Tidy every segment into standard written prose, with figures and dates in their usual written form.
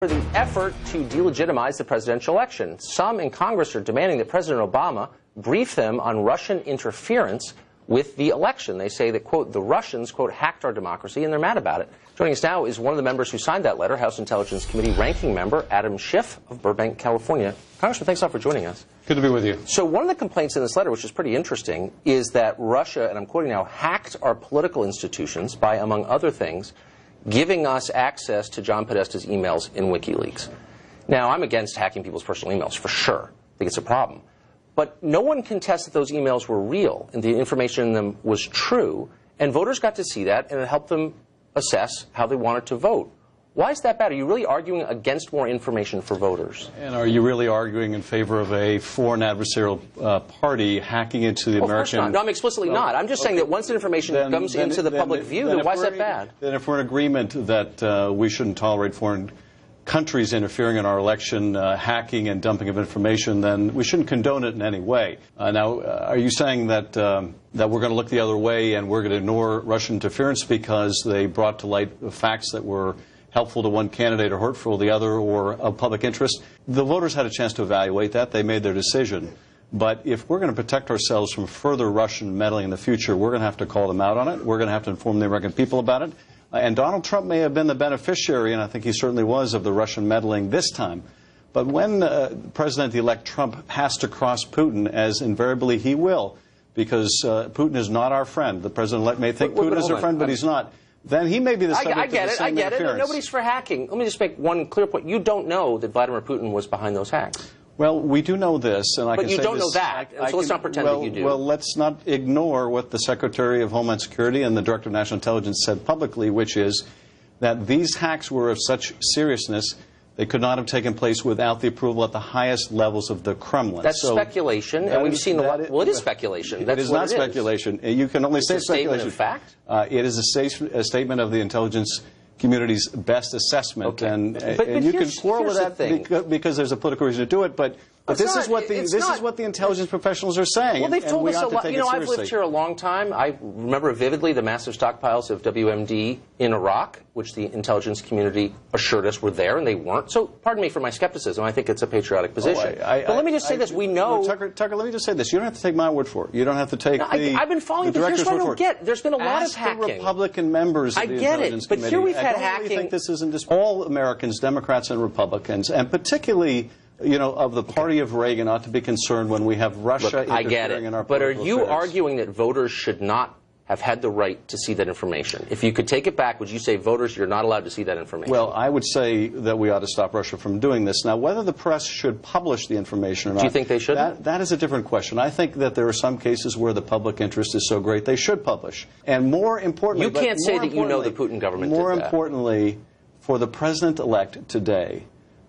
For the effort to delegitimize the presidential election. Some in Congress are demanding that President Obama brief them on Russian interference with the election. They say that, quote, the Russians, quote, hacked our democracy, and they're mad about it. Joining us now is one of the members who signed that letter, House Intelligence Committee ranking member Adam Schiff of Burbank, California. Congressman, thanks a lot for joining us. Good to be with you. So one of the complaints in this letter, which is pretty interesting, is that Russia, and I'm quoting now, hacked our political institutions by, among other things, giving us access to John Podesta's emails in WikiLeaks. Now, I'm against hacking people's personal emails, for sure. I think it's a problem. But no one contests that those emails were real and the information in them was true, and voters got to see that, and it helped them assess how they wanted to vote. Why is that bad? Are you really arguing against more information for voters? And are you really arguing in favor of a foreign adversarial party hacking into the American... Of course not. No, I'm explicitly not. I'm just saying that once the information comes into the public view, then why is that bad? Then if we're in agreement that we shouldn't tolerate foreign countries interfering in our election, hacking and dumping of information, then we shouldn't condone it in any way. Now, are you saying that that we're going to look the other way and we're going to ignore Russian interference because they brought to light facts that were helpful to one candidate or hurtful to the other or of public interest? The voters had a chance to evaluate that. They made their decision. But if we're going to protect ourselves from further Russian meddling in the future, we're going to have to call them out on it. We're going to have to inform the American people about it. And Donald Trump may have been the beneficiary, and I think he certainly was, of the Russian meddling this time. But when President-elect Trump has to cross Putin, as invariably he will, because Putin is not our friend. The President-elect may think Putin is our friend, but he's not. Then he may be the subject of the same interference. I get it. Nobody's for hacking. Let me just make one clear point. You don't know that Vladimir Putin was behind those hacks. Well, we do know this, and I can say this. But you don't know that, so let's not pretend that you do. Well, let's not ignore what the Secretary of Homeland Security and the Director of National Intelligence said publicly, which is that these hacks were of such seriousness they could not have taken place without the approval at the highest levels of the Kremlin. That's speculation, and we've seen a lot. Well, it is speculation. It is not speculation. You can only say speculation. It's a statement of fact? It is a statement of the intelligence community's best assessment, okay. and you can quarrel with that because there's a political reason to do it, but this is what the intelligence professionals are saying. Well, they've told us a lot. You know, I've lived here a long time. I remember vividly the massive stockpiles of WMD in Iraq, which the intelligence community assured us were there, and they weren't. So, pardon me for my skepticism. I think it's a patriotic position. But let me just say this: we know. Tucker, let me just say this: you don't have to take my word for it. You don't have to take I've been following, but here's what I don't get. There's been a lot of hacking. Ask the Republican members of the Intelligence Committee. But here we've had hacking. I don't really think this isn't just all Americans, Democrats and Republicans, and particularly, you know, of the party of Reagan ought to be concerned when we have Russia interfering in our political affairs. But are you arguing that voters should not have had the right to see that information? If you could take it back, would you say voters, you're not allowed to see that information? Well, I would say that we ought to stop Russia from doing this. Now, whether the press should publish the information or not, do you think they should? That is a different question. I think that there are some cases where the public interest is so great they should publish. And more importantly, you can't say that you know the Putin government did that. More importantly, for the president-elect today,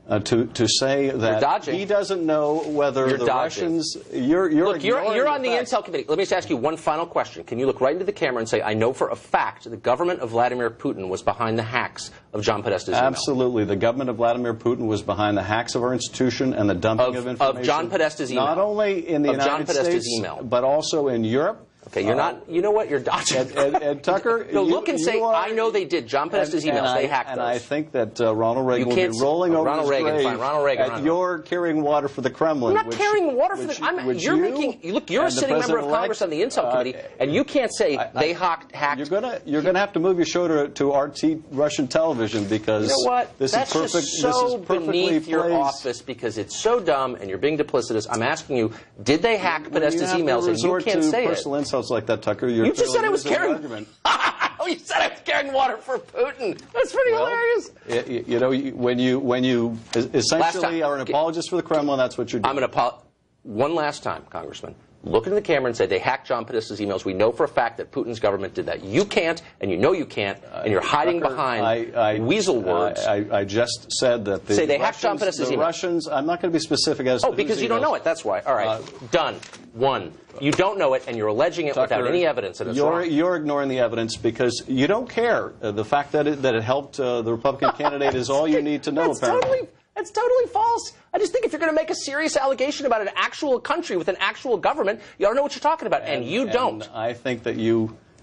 to say that he doesn't know whether the Russians... Look, you're on the Intel Committee. Let me just ask you one final question. Can you look right into the camera and say, I know for a fact the government of Vladimir Putin was behind the hacks of John Podesta's email? Absolutely. The government of Vladimir Putin was behind the hacks of our institution and the dumping of information. Of John Podesta's email? Not only in the United States, but also in Europe. Okay, you're not. You know what? You're dodging. And Tucker, no, look and say, I know they did. John Podesta's emails. They hacked those. And I think that Ronald Reagan will be rolling over his grave at your carrying water for the Kremlin. I'm not carrying water for the. You're making. Look, you're a sitting member of Congress on the Intel Committee, and you can't say they hacked. You're gonna have to move your show to RT Russian television because you know what? This That's is perfect. Just so this is perfectly beneath your office because it's so dumb and you're being duplicitous. I'm asking you, did they hack Podesta's emails? And you can't say it. Insults like that, Tucker. You just said I was carrying. Oh, you said I was carrying water for Putin. That's pretty hilarious. You know, when you essentially are an apologist for the Kremlin, that's what you're doing. I'm going to one last time, Congressman. Look into the camera and say they hacked John Podesta's emails. We know for a fact that Putin's government did that. You can't, and you know you can't, and you're hiding behind weasel words. I just said that the say they hacked John Podesta's emails. Russians. I'm not going to be specific as to whose because you don't know it. That's why. All right, done. One. You don't know it, and you're alleging it without any evidence, and it's wrong. You're ignoring the evidence because you don't care. The fact that it helped the Republican candidate is all you need to know. Apparently. That's totally false. I just think if you're going to make a serious allegation about an actual country with an actual government, you ought to know what you're talking about, and you don't. I think that you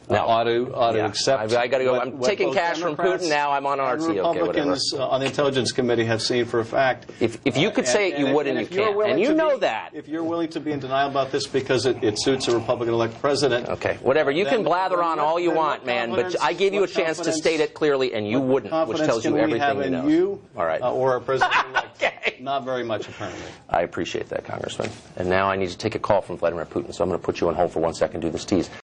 ought to Yeah. accept. I got to go. what- I'm what taking both cash from Democrats Putin. Now I'm on and RT. Okay, whatever. Republicans on the Intelligence Committee have seen for a fact. If you could say it, you would, and you if you're can't. willing And you to know be- that. If you're willing to be in denial about this because it suits a Republican-elect president. Okay, whatever. You can blather on all you want, man, but I gave you a chance to state it clearly, and you wouldn't, which tells you everything you know. You all right. or a president-elect? Okay. Not very much, apparently. I appreciate that, Congressman. And now I need to take a call from Vladimir Putin, so I'm going to put you on hold for 1 second, do this tease.